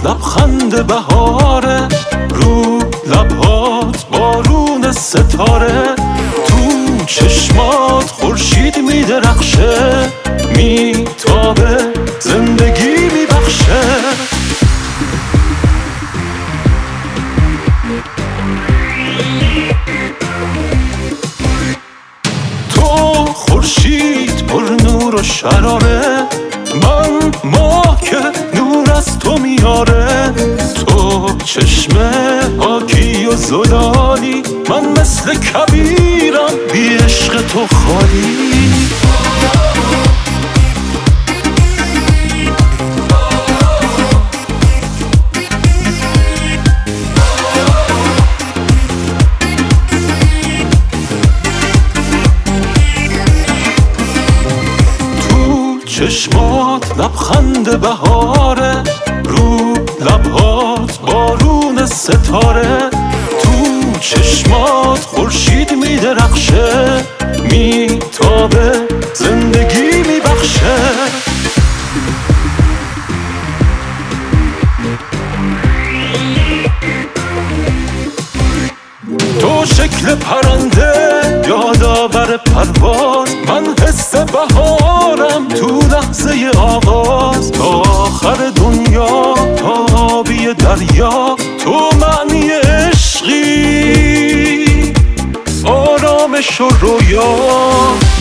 لبخند بهاره، رو لبهات بارون ستاره، تو چشمات خورشید میدرخشه، میتابه زندگی میبخشه. تو خورشید پر نور و شراره، من ماه که نور از تو میاره. تو چشمه پاکی و زلالی، من مثل کبیرم بی عشق تو خالی. چشمات لبخند بهاره، رو لبهات بارون ستاره، تو چشمات خورشید میدرخشه، میتابه زندگی میبخشه. تو شکل پرنده یادآور پرواز، من حس بهارم تو لحظه آغاز. تا آخر دنیا تا آبی دریا، تو معنی عشقی، آرامش و رویا.